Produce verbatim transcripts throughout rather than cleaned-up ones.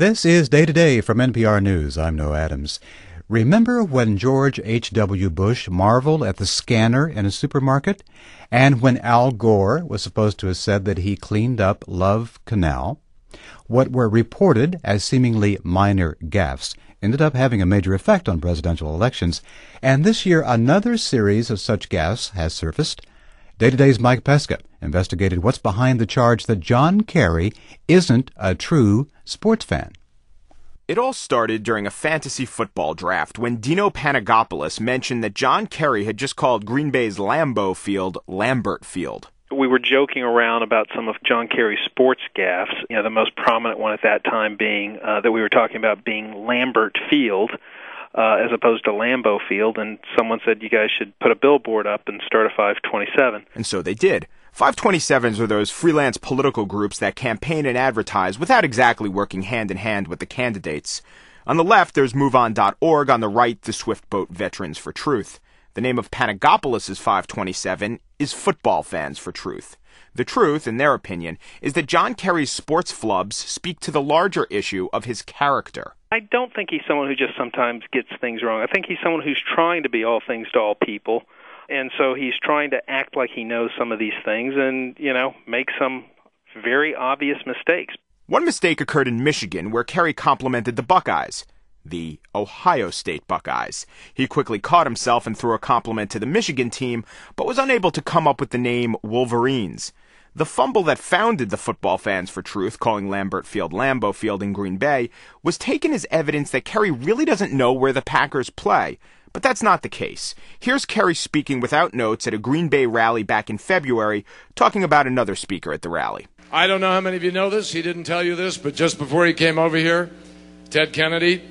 This is Day to Day from N P R News. I'm Noah Adams. Remember when George H W. Bush marveled at the scanner in a supermarket? And when Al Gore was supposed to have said that he cleaned up Love Canal? What were reported as seemingly minor gaffes ended up having a major effect on presidential elections. And this year, another series of such gaffes has surfaced. Day to Day's Mike Pesca investigated what's behind the charge that John Kerry isn't a true sports fan. It all started during a fantasy football draft when Dino Panagopoulos mentioned that John Kerry had just called Green Bay's Lambeau Field Lambert Field. We were joking around about some of John Kerry's sports gaffes, you know, the most prominent one at that time being uh, that we were talking about being Lambert Field uh, as opposed to Lambeau Field, and someone said you guys should put a billboard up and start a five twenty-seven. And so they did. five twenty-sevens are those freelance political groups that campaign and advertise without exactly working hand-in-hand with the candidates. On the left, there's move on dot org. On the right, the Swiftboat Veterans for Truth. The name of Panagopoulos' five twenty-seven is Football Fans for Truth. The truth, in their opinion, is that John Kerry's sports flubs speak to the larger issue of his character. I don't think he's someone who just sometimes gets things wrong. I think he's someone who's trying to be all things to all people. And so he's trying to act like he knows some of these things and, you know, make some very obvious mistakes. One mistake occurred in Michigan where Kerry complimented the Buckeyes, the Ohio State Buckeyes. He quickly caught himself and threw a compliment to the Michigan team, but was unable to come up with the name Wolverines. The fumble that founded the Football Fans for Truth, calling Lambert Field Lambeau Field in Green Bay, was taken as evidence that Kerry really doesn't know where the Packers play. But that's not the case. Here's Kerry speaking without notes at a Green Bay rally back in February, talking about another speaker at the rally. I don't know how many of you know this. He didn't tell you this, but just before he came over here, Ted Kennedy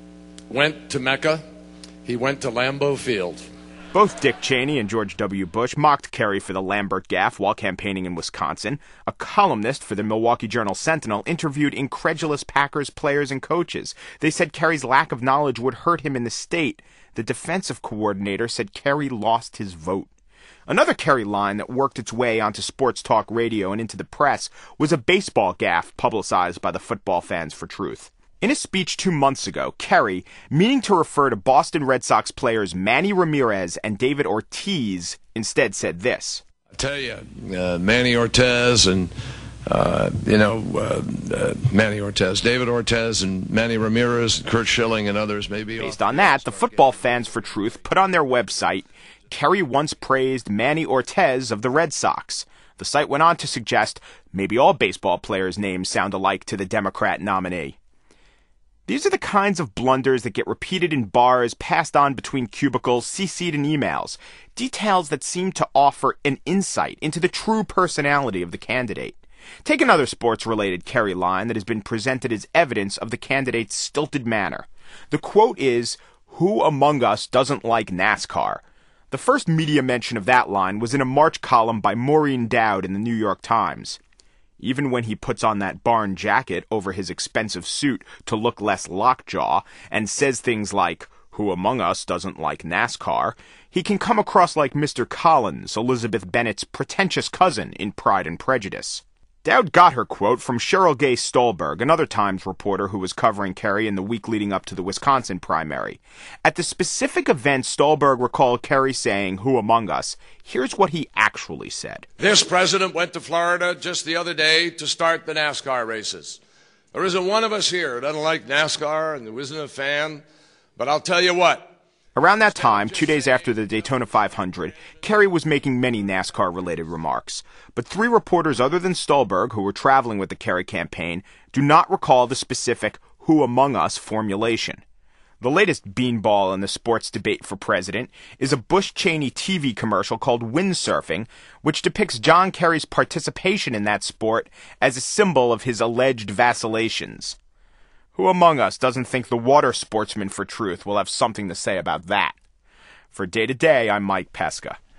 went to Mecca. He went to Lambeau Field. Both Dick Cheney and George W. Bush mocked Kerry for the Lambert gaffe while campaigning in Wisconsin. A columnist for the Milwaukee Journal-Sentinel interviewed incredulous Packers players and coaches. They said Kerry's lack of knowledge would hurt him in the state. The defensive coordinator said Kerry lost his vote. Another Kerry line that worked its way onto sports talk radio and into the press was a baseball gaffe publicized by the Football Fans for Truth. In a speech two months ago, Kerry, meaning to refer to Boston Red Sox players Manny Ramirez and David Ortiz, instead said this. I tell you, uh, Manny Ortiz and, uh, you know, uh, uh, Manny Ortiz, David Ortiz and Manny Ramirez, Kurt Schilling and others maybe. Based on that, the Football Fans for Truth put on their website, Kerry once praised Manny Ortiz of the Red Sox. The site went on to suggest maybe all baseball players' names sound alike to the Democrat nominee. These are the kinds of blunders that get repeated in bars, passed on between cubicles, C C'd in emails. Details that seem to offer an insight into the true personality of the candidate. Take another sports-related Kerry line that has been presented as evidence of the candidate's stilted manner. The quote is, "Who among us doesn't like NASCAR?" The first media mention of that line was in a March column by Maureen Dowd in the New York Times. Even when he puts on that barn jacket over his expensive suit to look less lockjaw and says things like, "Who among us doesn't like NASCAR?" he can come across like Mister Collins, Elizabeth Bennet's pretentious cousin in Pride and Prejudice. Dowd got her quote from Cheryl Gay Stolberg, another Times reporter who was covering Kerry in the week leading up to the Wisconsin primary. At the specific event Stolberg recalled Kerry saying, "Who among us?" Here's what he actually said. This president went to Florida just the other day to start the NASCAR races. There isn't one of us here who doesn't like NASCAR and who isn't a fan, but I'll tell you what. Around that time, two days after the Daytona five hundred, Kerry was making many NASCAR-related remarks. But three reporters other than Stolberg, who were traveling with the Kerry campaign, do not recall the specific "who among us" formulation. The latest beanball in the sports debate for president is a Bush-Cheney T V commercial called Windsurfing, which depicts John Kerry's participation in that sport as a symbol of his alleged vacillations. Who among us doesn't think the water sportsman for truth will have something to say about that? For Day to Day, I'm Mike Pesca.